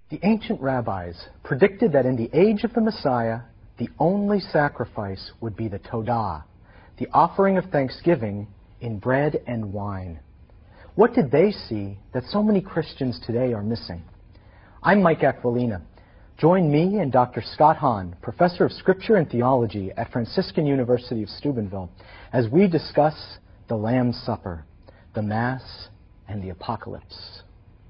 The ancient rabbis predicted that in the age of the Messiah, the only sacrifice would be the Todah, the offering of thanksgiving in bread and wine. What did they see that so many Christians today are missing? I'm Mike Aquilina. Join me and Dr. Scott Hahn, Professor of Scripture and Theology at Franciscan University of Steubenville, as we discuss the Lamb's Supper, the Mass, and the Apocalypse.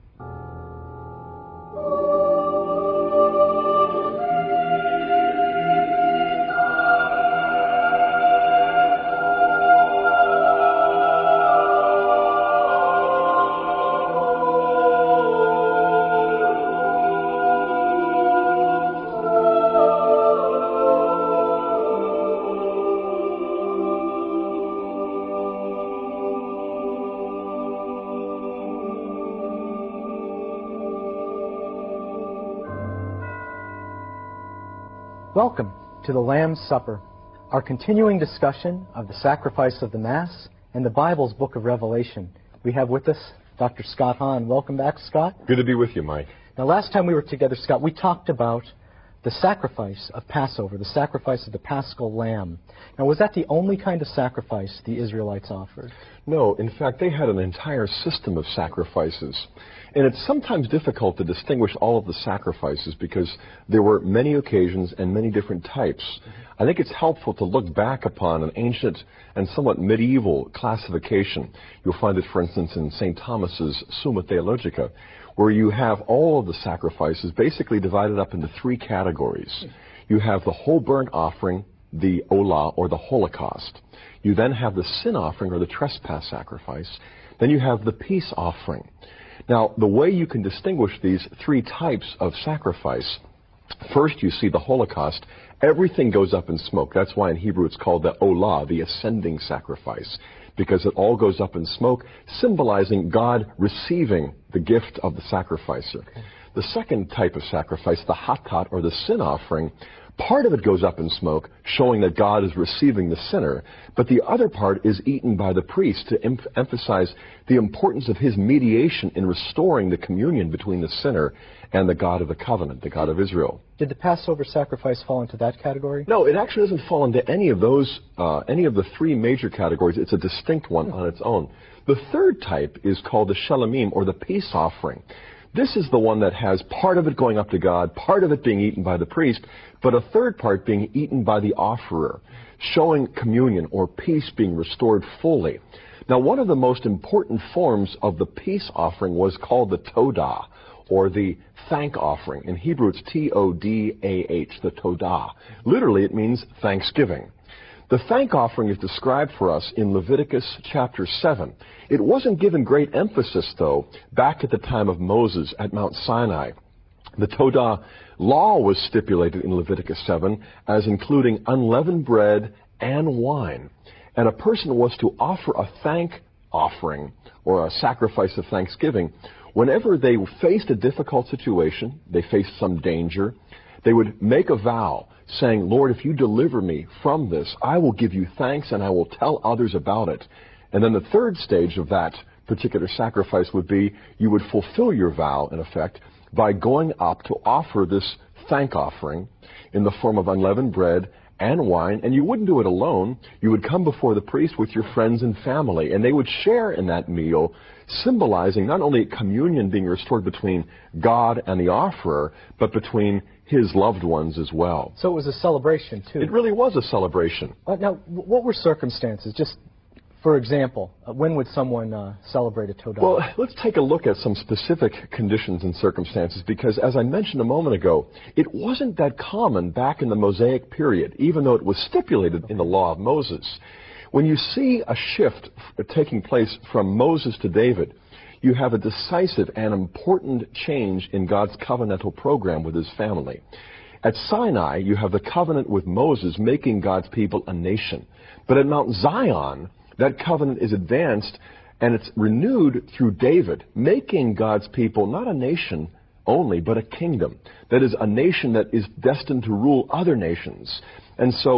Welcome to the Lamb's Supper, our continuing discussion of the sacrifice of the Mass and the Bible's book of Revelation. We have with us Dr. Scott Hahn. Welcome back, Scott. Good to be with you, Mike. Now, last time we were together, Scott, we talked about the sacrifice of Passover, the sacrifice of the Paschal Lamb. Now, was that the only kind of sacrifice the Israelites offered? No, in fact, they had an entire system of sacrifices. And it's sometimes difficult to distinguish all of the sacrifices because there were many occasions and many different types. I think it's helpful to look back upon an ancient and somewhat medieval classification. You'll find it, for instance, in St. Thomas's Summa Theologica, where you have all of the sacrifices basically divided up into three categories. You have the whole burnt offering, the Olah, or the Holocaust. You then have the sin offering, or the trespass sacrifice. Then you have the peace offering. Now, the way you can distinguish these three types of sacrifice, first you see the Holocaust. Everything goes up in smoke. That's why in Hebrew it's called the Olah, the ascending sacrifice, because it all goes up in smoke, symbolizing God receiving the gift of the sacrificer. Okay. The second type of sacrifice, the Hatat, or the sin offering, part of it goes up in smoke, showing that God is receiving the sinner, but the other part is eaten by the priest to emphasize the importance of his mediation in restoring the communion between the sinner and the God of the covenant, the God of Israel. Did the Passover sacrifice fall into that category? No, it actually doesn't fall into any of those, any of the three major categories. It's a distinct one on its own. The third type is called the Shelamim, or the peace offering. This is the one that has part of it going up to God, part of it being eaten by the priest, but a third part being eaten by the offerer, showing communion or peace being restored fully. Now, one of the most important forms of the peace offering was called the Todah, or the thank offering. In Hebrew, it's T-O-D-A-H, the Todah. Literally, it means thanksgiving. The thank offering is described for us in Leviticus chapter 7. It wasn't given great emphasis, though, back at the time of Moses at Mount Sinai. The Todah law was stipulated in Leviticus 7 as including unleavened bread and wine. And a person was to offer a thank offering, or a sacrifice of thanksgiving, whenever they faced a difficult situation, they faced some danger, they would make a vow, saying, Lord, if you deliver me from this, I will give you thanks and I will tell others about it. And then the third stage of that particular sacrifice would be you would fulfill your vow, in effect, by going up to offer this thank offering in the form of unleavened bread and wine. And you wouldn't do it alone. You would come before the priest with your friends and family, and they would share in that meal, symbolizing not only communion being restored between God and the offerer, but between his loved ones as well. So it was a celebration, too. It really was a celebration. Now, what were circumstances? Just, for example, when would someone celebrate a Todah? Well, let's take a look at some specific conditions and circumstances, because as I mentioned a moment ago, it wasn't that common back in the Mosaic period, even though it was stipulated in the law of Moses. When you see a shift taking place from Moses to David, you have a decisive and important change in God's covenantal program with his family. At Sinai, you have the covenant with Moses making God's people a nation. But at Mount Zion, that covenant is advanced and it's renewed through David, making God's people not a nation only, but a kingdom. That is, a nation that is destined to rule other nations. And so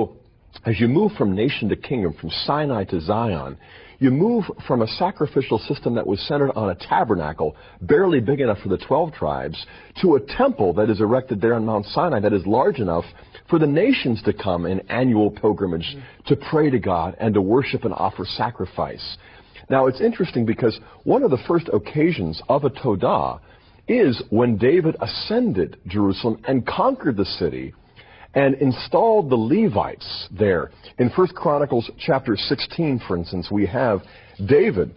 as you move from nation to kingdom, from Sinai to Zion, you move from a sacrificial system that was centered on a tabernacle, barely big enough for the 12 tribes, to a temple that is erected there on Mount Sinai that is large enough for the nations to come in annual pilgrimage to pray to God and to worship and offer sacrifice. Now, it's interesting because one of the first occasions of a Todah is when David ascended Jerusalem and conquered the city and installed the Levites there. In 1 Chronicles chapter 16, for instance, we have David.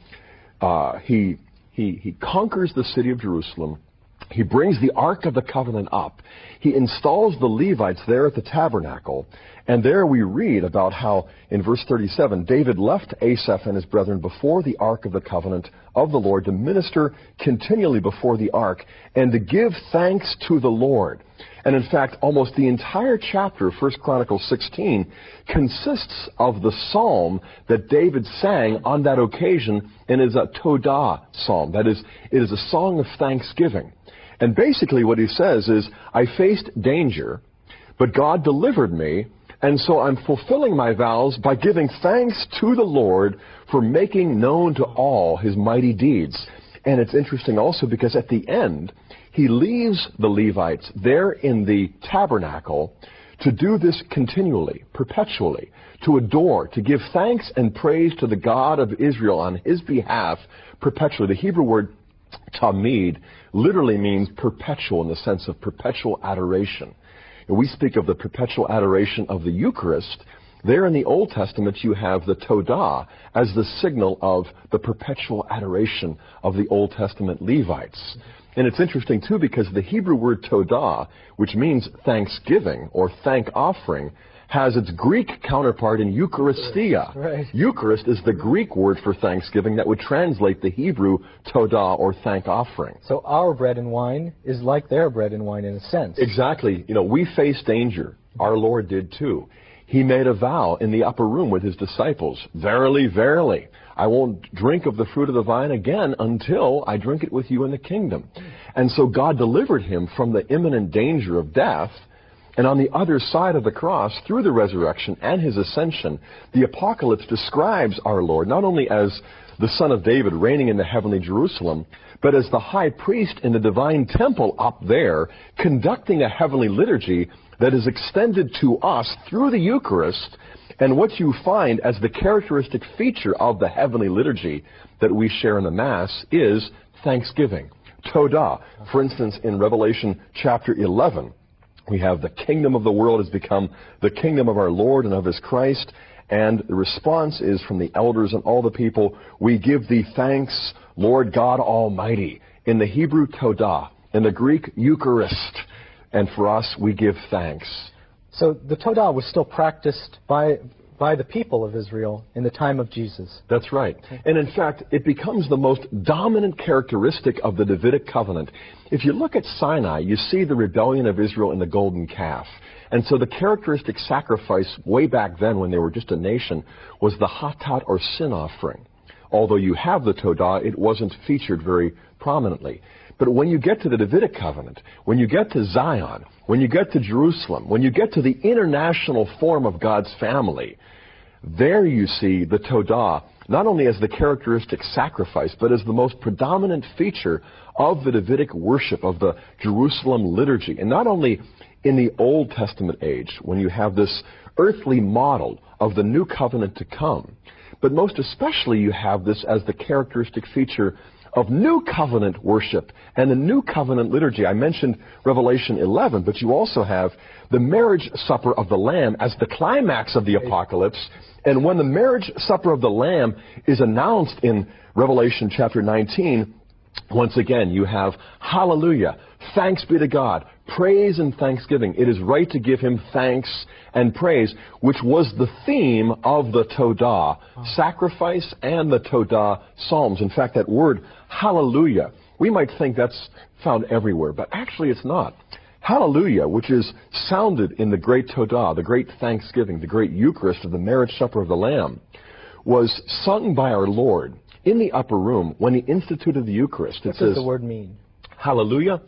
He conquers the city of Jerusalem. He brings the Ark of the Covenant up. He installs the Levites there at the tabernacle. And there we read about how, in verse 37, David left Asaph and his brethren before the Ark of the Covenant of the Lord to minister continually before the Ark and to give thanks to the Lord. And in fact, almost the entire chapter of 1 Chronicles 16 consists of the psalm that David sang on that occasion, and is a Todah psalm. That is, it is a song of thanksgiving. And basically what he says is, I faced danger, but God delivered me, and so I'm fulfilling my vows by giving thanks to the Lord for making known to all his mighty deeds. And it's interesting also because at the end, he leaves the Levites there in the tabernacle to do this continually, perpetually, to adore, to give thanks and praise to the God of Israel on his behalf perpetually. The Hebrew word tamid literally means perpetual in the sense of perpetual adoration. And we speak of the perpetual adoration of the Eucharist. There in the Old Testament you have the Todah as the signal of the perpetual adoration of the Old Testament Levites. And it's interesting, too, because the Hebrew word Todah, which means thanksgiving or thank offering, has its Greek counterpart in Eucharistia. Right. Eucharist is the Greek word for thanksgiving that would translate the Hebrew Todah or thank offering. So our bread and wine is like their bread and wine in a sense. Exactly. You know, we face danger. Our Lord did too. He made a vow in the upper room with his disciples. Verily, verily, I won't drink of the fruit of the vine again until I drink it with you in the kingdom. And so God delivered him from the imminent danger of death. And on the other side of the cross, through the resurrection and his ascension, the Apocalypse describes our Lord not only as the Son of David reigning in the heavenly Jerusalem, but as the high priest in the divine temple up there, conducting a heavenly liturgy that is extended to us through the Eucharist. And what you find as the characteristic feature of the heavenly liturgy that we share in the Mass is thanksgiving, Todah. For instance, in Revelation chapter 11, we have the kingdom of the world has become the kingdom of our Lord and of his Christ. And the response is from the elders and all the people, we give thee thanks, Lord God Almighty. In the Hebrew, Todah. In the Greek, Eucharist. And for us, we give thanks. So the Todah was still practiced by the people of Israel in the time of Jesus. That's right. And in fact, it becomes the most dominant characteristic of the Davidic covenant. If you look at Sinai, you see the rebellion of Israel in the golden calf. And so the characteristic sacrifice way back then when they were just a nation was the hatat or sin offering. Although you have the Todah, it wasn't featured very prominently. But when you get to the Davidic covenant, when you get to Zion, when you get to Jerusalem, when you get to the international form of God's family, there you see the Todah not only as the characteristic sacrifice, but as the most predominant feature of the Davidic worship, of the Jerusalem liturgy. And not only in the Old Testament age, when you have this earthly model of the new covenant to come, but most especially you have this as the characteristic feature of new covenant worship and the new covenant liturgy. I mentioned Revelation 11, but you also have the marriage supper of the Lamb as the climax of the Apocalypse. And when the marriage supper of the Lamb is announced in Revelation chapter 19, once again you have hallelujah, thanks be to God, praise and thanksgiving. It is right to give him thanks and praise, which was the theme of the Todah sacrifice and the Todah psalms. In fact, that word hallelujah, we might think that's found everywhere, but actually it's not. Hallelujah, which is sounded in the great Todah, the great thanksgiving, the great Eucharist of the marriage supper of the Lamb, was sung by our Lord in the upper room when he instituted the Eucharist. What does the word mean? Hallelujah.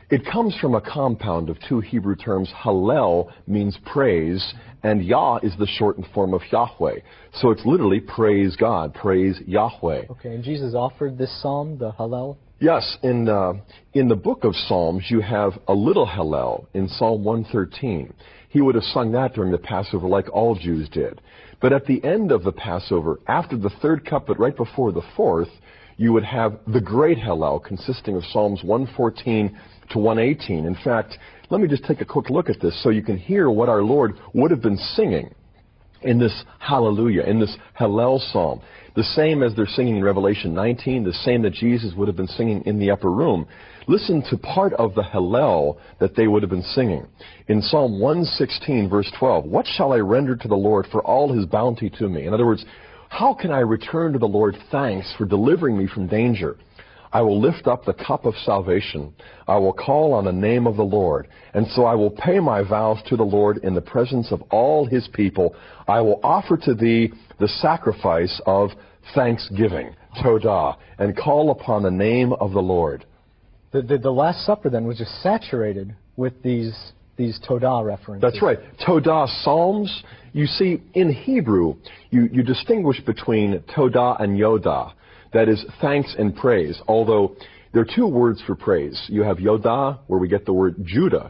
It comes from a compound of two Hebrew terms. Hallel means praise, and Yah is the shortened form of Yahweh. So it's literally praise God, praise Yahweh. Okay, and Jesus offered this psalm, the Hallel? Yes, in the book of Psalms, you have a little Hallel in Psalm 113. He would have sung that during the Passover like all Jews did. But at the end of the Passover, after the third couplet, right before the fourth, you would have the great Hallel consisting of Psalms 114 to 118. In fact, let me just take a quick look at this so you can hear what our Lord would have been singing in this hallelujah, in this Hallel psalm. The same as they're singing in Revelation 19, the same that Jesus would have been singing in the upper room. Listen to part of the Hallel that they would have been singing. In Psalm 116, verse 12, "What shall I render to the Lord for all his bounty to me?" In other words, how can I return to the Lord thanks for delivering me from danger? I will lift up the cup of salvation. I will call on the name of the Lord. And so I will pay my vows to the Lord in the presence of all his people. I will offer to thee the sacrifice of thanksgiving, Todah, and call upon the name of the Lord. The Last Supper then was just saturated with these Todah references. That's right. Todah Psalms, you see, in Hebrew, you distinguish between Todah and Yodah. That is thanks and praise, although there are two words for praise. You have Yodah, where we get the word Judah,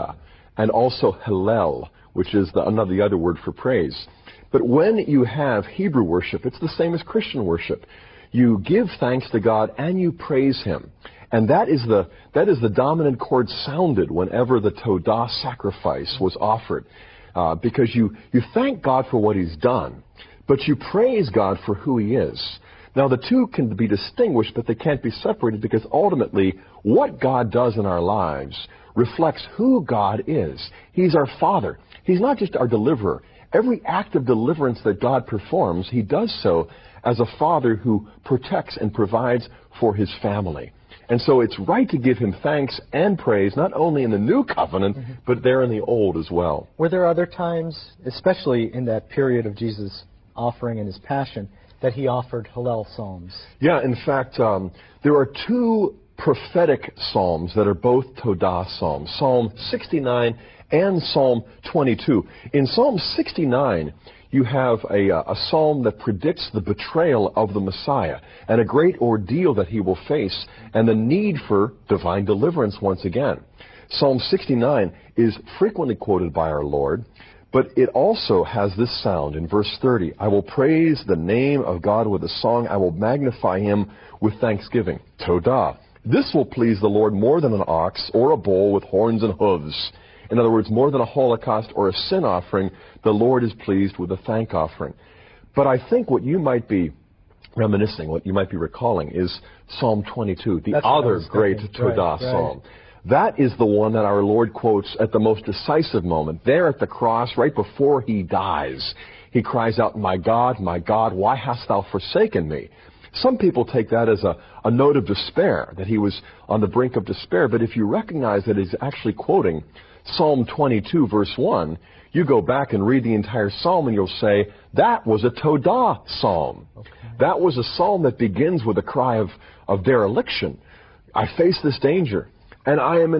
and also Hallel, which is the other word for praise. But when you have Hebrew worship, it's the same as Christian worship. You give thanks to God and you praise him. And that is the dominant chord sounded whenever the Todah sacrifice was offered. Because you thank God for what he's done, but you praise God for who he is. Now, the two can be distinguished, but they can't be separated, because ultimately, what God does in our lives reflects who God is. He's our Father. He's not just our deliverer. Every act of deliverance that God performs, he does so as a father who protects and provides for his family. And so it's right to give him thanks and praise, not only in the new covenant, but there in the old as well. Were there other times, especially in that period of Jesus' offering and his passion, that he offered Hallel psalms? Yeah, in fact, there are two prophetic psalms that are both Todah psalms, Psalm 69 and Psalm 22. In Psalm 69, you have a psalm that predicts the betrayal of the Messiah and a great ordeal that he will face and the need for divine deliverance once again. Psalm 69 is frequently quoted by our Lord, but it also has this sound in verse 30. "I will praise the name of God with a song. I will magnify him with thanksgiving." Todah. "This will please the Lord more than an ox or a bull with horns and hooves." In other words, more than a holocaust or a sin offering, the Lord is pleased with a thank offering. But I think what you might be reminiscing, what you might be recalling, is Psalm 22, the other great Todah psalm. That is the one that our Lord quotes at the most decisive moment. There at the cross, right before he dies, he cries out, my God, why hast thou forsaken me?" Some people take that as a note of despair, that he was on the brink of despair. But if you recognize that he's actually quoting Psalm 22, verse 1, you go back and read the entire psalm and you'll say, that was a Todah psalm. Okay. That was a psalm that begins with a cry of dereliction. I face this danger, and I am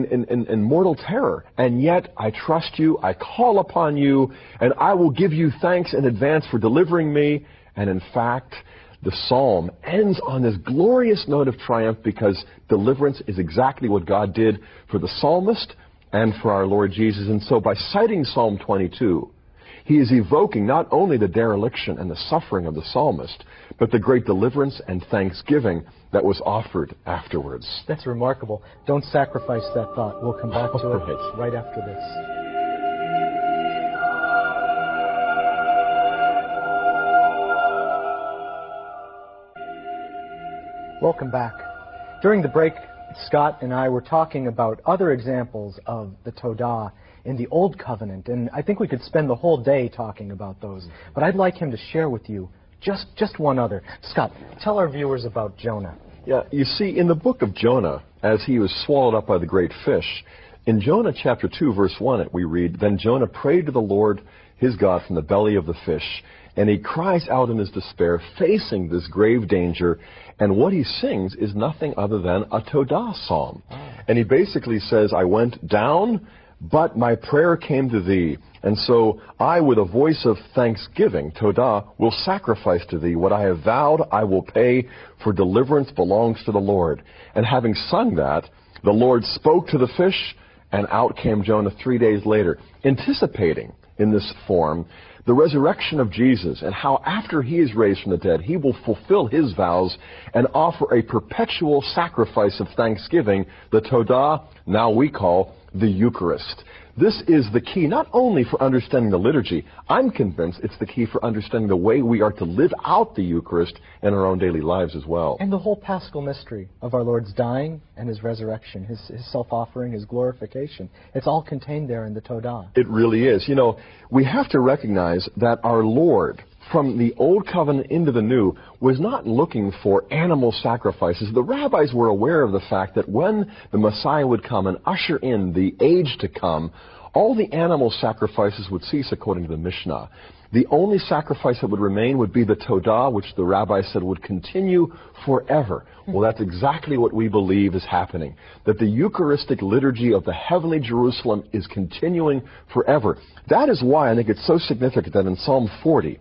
in mortal terror, and yet I trust you, I call upon you, and I will give you thanks in advance for delivering me. And in fact, the psalm ends on this glorious note of triumph, because deliverance is exactly what God did for the psalmist and for our Lord Jesus. And so by citing Psalm 22, he is evoking not only the dereliction and the suffering of the psalmist, but the great deliverance and thanksgiving that was offered afterwards. That's remarkable. Don't sacrifice that thought. We'll come back to it right after this. Welcome back. During the break, Scott and I were talking about other examples of the Todah in the Old Covenant, and I think we could spend the whole day talking about those. But I'd like him to share with you just one other. Scott, tell our viewers about Jonah. Yeah, you see, in the book of Jonah, as he was swallowed up by the great fish, in Jonah chapter 2, verse 1, we read, "Then Jonah prayed to the Lord his God from the belly of the fish, and he cries out in his despair, facing this grave danger. And what he sings is nothing other than a Todah psalm. And he basically says, I went down, but my prayer came to thee. And so I, with a voice of thanksgiving, Todah, will sacrifice to thee. What I have vowed, I will pay, for deliverance belongs to the Lord. And having sung that, the Lord spoke to the fish, and out came Jonah 3 days later, anticipating in this form the resurrection of Jesus and how after he is raised from the dead, he will fulfill his vows and offer a perpetual sacrifice of thanksgiving, the Todah, now we call the Eucharist. This is the key not only for understanding the liturgy, I'm convinced it's the key for understanding the way we are to live out the Eucharist in our own daily lives as well. And the whole Paschal mystery of our Lord's dying and his resurrection, his self-offering, his glorification. It's all contained there in the Todah. It really is. You know, we have to recognize that our Lord, from the Old Covenant into the New, was not looking for animal sacrifices. The rabbis were aware of the fact that when the Messiah would come and usher in the age to come, all the animal sacrifices would cease according to the Mishnah. The only sacrifice that would remain would be the Todah, which the rabbi said would continue forever. Well, that's exactly what we believe is happening, that the Eucharistic liturgy of the heavenly Jerusalem is continuing forever. That is why I think it's so significant that in Psalm 40,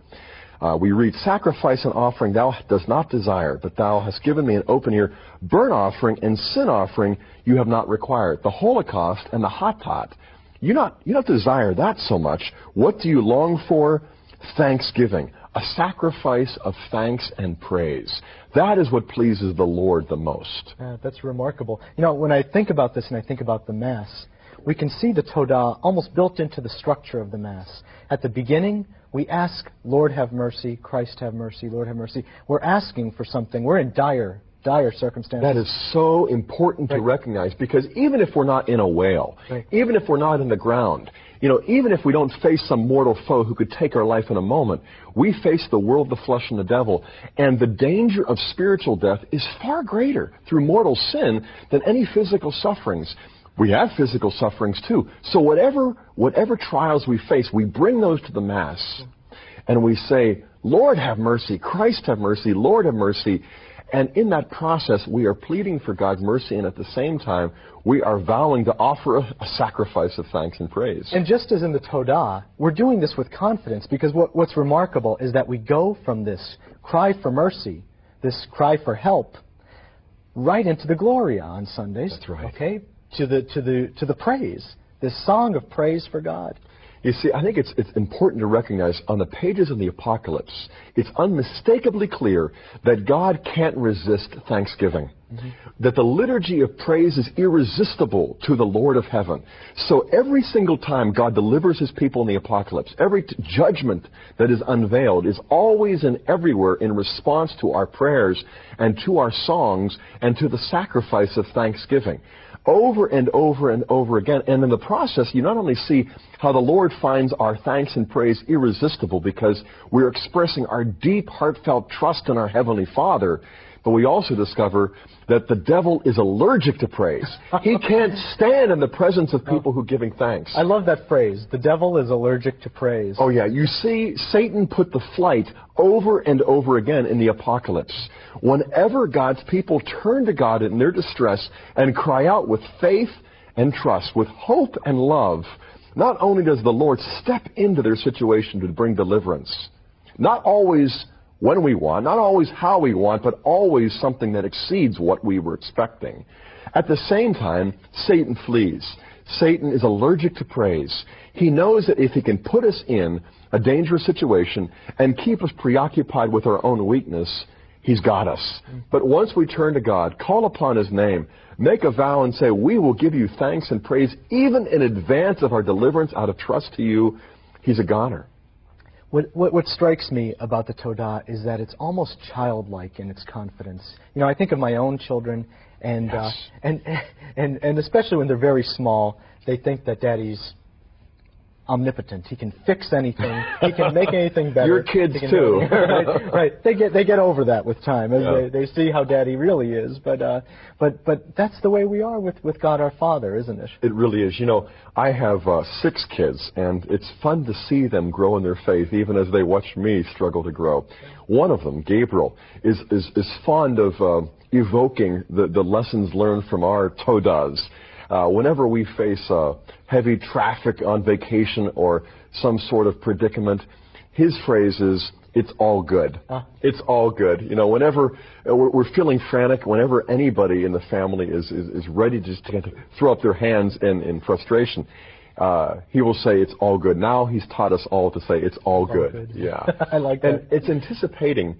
we read, sacrifice and offering thou dost not desire, but thou hast given me an open ear. Burnt offering and sin offering you have not required. The Holocaust and the Hatat, you don't desire that so much. What do you long for? Thanksgiving, a sacrifice of thanks and praise. That is what pleases the Lord the most. That's remarkable. You know, when I think about this and I think about the Mass, we can see the Todah almost built into the structure of the Mass. At the beginning, we ask, Lord have mercy, Christ have mercy, Lord have mercy. We're asking for something. We're in dire circumstances. That is so important to recognize, because even if we're not in a whale, even if we're not in the ground, you know, even if we don't face some mortal foe who could take our life in a moment, we face the world, the flesh, and the devil. And the danger of spiritual death is far greater through mortal sin than any physical sufferings. We have physical sufferings too. So whatever trials we face, we bring those to the Mass and we say, Lord have mercy, Christ have mercy, Lord have mercy. And in that process, we are pleading for God's mercy, and at the same time, we are vowing to offer a sacrifice of thanks and praise. And just as in the Todah, we're doing this with confidence, because what's remarkable is that we go from this cry for mercy, this cry for help, right into the Gloria on Sundays. That's right. Okay, to the praise, this song of praise for God. You see, I think it's important to recognize on the pages of the Apocalypse, it's unmistakably clear that God can't resist thanksgiving. Mm-hmm. That the liturgy of praise is irresistible to the Lord of heaven. So every single time God delivers his people in the Apocalypse, every judgment that is unveiled is always and everywhere in response to our prayers and to our songs and to the sacrifice of thanksgiving. Over and over and over again. And in the process, you not only see how the Lord finds our thanks and praise irresistible because we're expressing our deep, heartfelt trust in our Heavenly Father, but we also discover that the devil is allergic to praise. He can't stand in the presence of people who are giving thanks. I love that phrase. The devil is allergic to praise. Oh, yeah. You see, Satan put the flight over and over again in the Apocalypse. Whenever God's people turn to God in their distress and cry out with faith and trust, with hope and love, not only does the Lord step into their situation to bring deliverance, not always when we want, not always how we want, but always something that exceeds what we were expecting. At the same time, Satan flees. Satan is allergic to praise. He knows that if he can put us in a dangerous situation and keep us preoccupied with our own weakness, he's got us. But once we turn to God, call upon his name, make a vow and say, we will give you thanks and praise even in advance of our deliverance out of trust to you, he's a goner. What strikes me about the Todah is that it's almost childlike in its confidence. You know, I think of my own children, and and especially when they're very small, they think that Daddy's omnipotent. He can fix anything. He can make anything better. Your kids too. Right. They get over that with time as they see how Daddy really is. But that's the way we are with God our Father, isn't it? It really is. You know, I have 6 kids, and it's fun to see them grow in their faith, even as they watch me struggle to grow. One of them, Gabriel, is fond of evoking the lessons learned from our Todas. Whenever we face heavy traffic on vacation or some sort of predicament, his phrase is, "It's all good." It's all good. You know, whenever we're feeling frantic, whenever anybody in the family is ready just to throw up their hands in frustration, he will say, "It's all good." Now he's taught us all to say, "It's all good." Yeah. I like that. And it's anticipating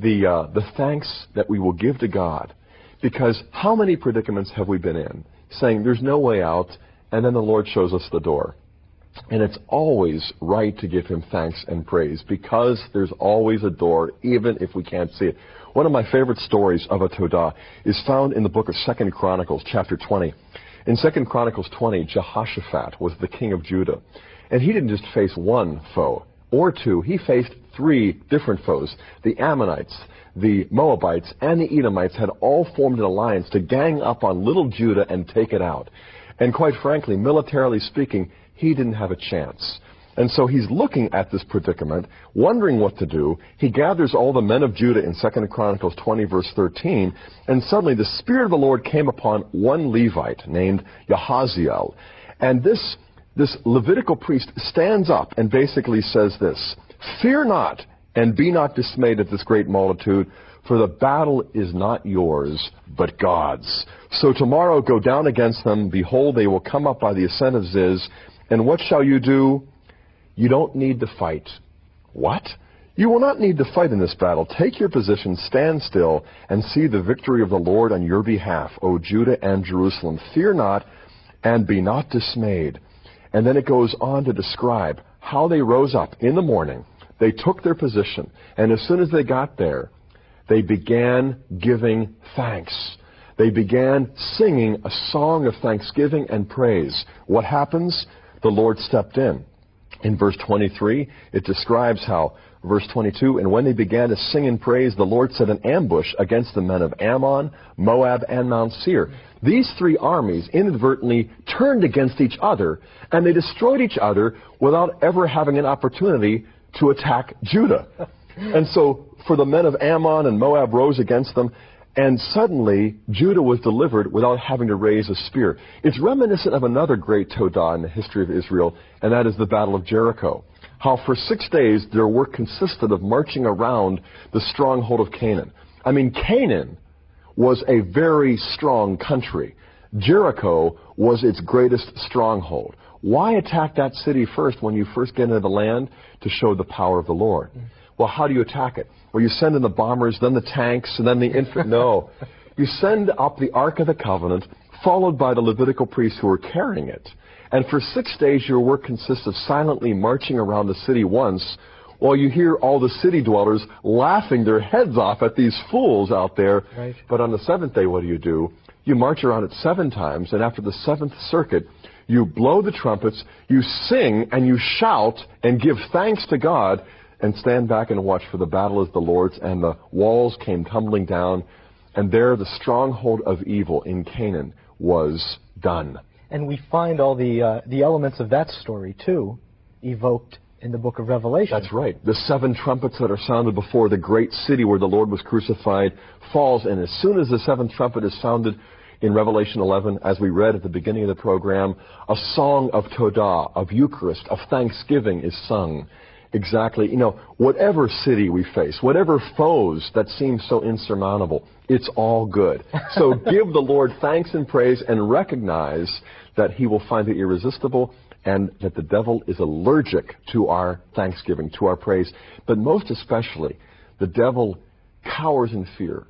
the thanks that we will give to God, because how many predicaments have we been in, saying there's no way out, and then the Lord shows us the door. And it's always right to give him thanks and praise, because there's always a door, even if we can't see it. One of my favorite stories of a Todah is found in the book of 2 Chronicles, chapter 20. In 2 Chronicles 20, Jehoshaphat was the king of Judah. And he didn't just face one foe or two. He faced 3 different foes. The Ammonites, the Moabites, and the Edomites had all formed an alliance to gang up on little Judah and take it out. And quite frankly, militarily speaking, he didn't have a chance. And so he's looking at this predicament, wondering what to do. He gathers all the men of Judah in 2 Chronicles 20, verse 13, and suddenly the Spirit of the Lord came upon one Levite named Yahaziel. And this Levitical priest stands up and basically says this: "Fear not, and be not dismayed at this great multitude, for the battle is not yours, but God's. So tomorrow go down against them. Behold, they will come up by the ascent of Ziz. And what shall you do? You don't need to fight." What? You will not need to fight in this battle. Take your position, stand still, and see the victory of the Lord on your behalf, O Judah and Jerusalem. Fear not, and be not dismayed. And then it goes on to describe how they rose up in the morning. They took their position, and as soon as they got there, they began giving thanks. They began singing a song of thanksgiving and praise. What happens? The Lord stepped in. In verse 23, it describes how, verse 22, "And when they began to sing and praise, the Lord set an ambush against the men of Ammon, Moab, and Mount Seir." These 3 armies inadvertently turned against each other, and they destroyed each other without ever having an opportunity to attack Judah. And so, for the men of Ammon and Moab rose against them, and suddenly Judah was delivered without having to raise a spear. It's reminiscent of another great Todah in the history of Israel, and that is the Battle of Jericho. How for 6 days their work consisted of marching around the stronghold of Canaan. I mean, Canaan was a very strong country. Jericho was its greatest stronghold. Why attack that city first when you first get into the land? To show the power of the Lord. Well, how do you attack it? Well, you send in the bombers, then the tanks, and then the infantry. No. You send up the Ark of the Covenant, followed by the Levitical priests who are carrying it. And for 6 days, your work consists of silently marching around the city once, while you hear all the city dwellers laughing their heads off at these fools out there. Right. But on the 7th day, what do? You march around it 7 times, and after the 7th circuit, you blow the trumpets, you sing, and you shout, and give thanks to God, and stand back and watch, for the battle is the Lord's. And the walls came tumbling down, and there the stronghold of evil in Canaan was done. And we find all the elements of that story, too, evoked in the book of Revelation. That's right. The 7 trumpets that are sounded before the great city where the Lord was crucified falls, and as soon as the 7th trumpet is sounded in Revelation 11, as we read at the beginning of the program, a song of Todah, of Eucharist, of thanksgiving is sung. Exactly. You know, whatever city we face, whatever foes that seem so insurmountable, it's all good. So give the Lord thanks and praise, and recognize that he will find it irresistible, and that the devil is allergic to our thanksgiving, to our praise. But most especially, the devil cowers in fear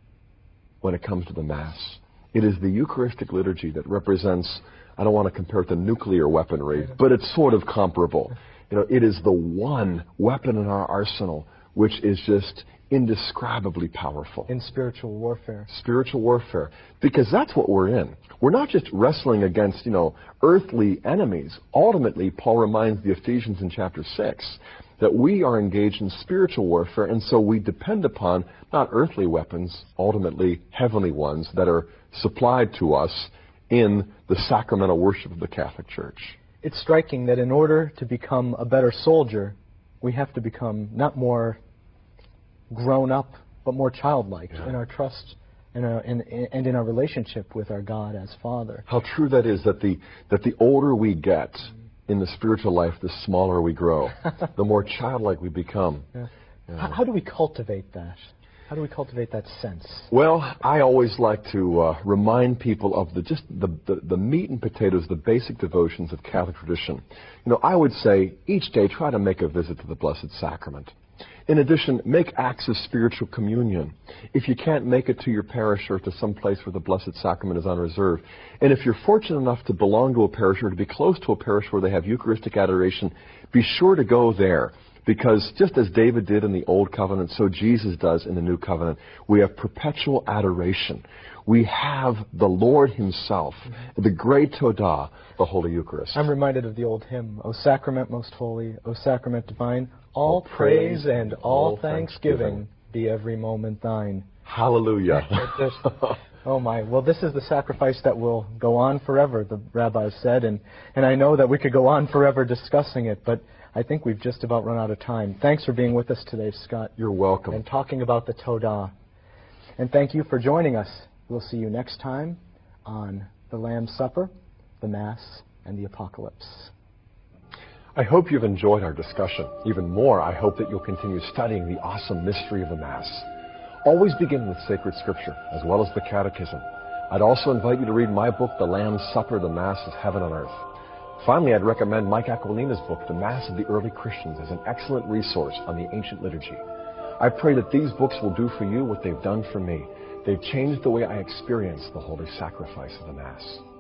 when it comes to the Mass. It is the Eucharistic liturgy that represents, I don't want to compare it to nuclear weaponry, but it's sort of comparable. You know, it is the one weapon in our arsenal which is just indescribably powerful. In spiritual warfare. Spiritual warfare. Because that's what we're in. We're not just wrestling against, earthly enemies. Ultimately, Paul reminds the Ephesians in chapter 6 that we are engaged in spiritual warfare, and so we depend upon not earthly weapons, ultimately heavenly ones that are supplied to us in the sacramental worship of the Catholic Church. It's striking that in order to become a better soldier, we have to become not more grown up, but more childlike in our trust and in our relationship with our God as Father. How true that is, that the older we get in the spiritual life, the smaller we grow, the more childlike we become. Yeah. How do we cultivate that? How do we cultivate that sense? Well, I always like to remind people of the meat and potatoes, the basic devotions of Catholic tradition. I would say each day try to make a visit to the Blessed Sacrament. In addition, make acts of spiritual communion. If you can't make it to your parish or to some place where the Blessed Sacrament is on reserve, and if you're fortunate enough to belong to a parish or to be close to a parish where they have Eucharistic adoration, be sure to go there. Because just as David did in the Old Covenant, so Jesus does in the New Covenant. We have perpetual adoration. We have the Lord Himself, the great Todah, the Holy Eucharist. I'm reminded of the old hymn, O Sacrament most holy, O Sacrament divine, all praise and all thanksgiving be every moment thine. Hallelujah. Oh my, well this is the sacrifice that will go on forever, the rabbis said, and I know that we could go on forever discussing it, but I think we've just about run out of time. Thanks for being with us today, Scott. You're welcome. And talking about the Todah. And thank you for joining us. We'll see you next time on the Lamb's Supper, the Mass, and the Apocalypse. I hope you've enjoyed our discussion. Even more, I hope that you'll continue studying the awesome mystery of the Mass. Always begin with sacred scripture, as well as the Catechism. I'd also invite you to read my book, The Lamb's Supper, the Mass is Heaven on Earth. Finally, I'd recommend Mike Aquilina's book, The Mass of the Early Christians, as an excellent resource on the ancient liturgy. I pray that these books will do for you what they've done for me. They've changed the way I experience the holy sacrifice of the Mass.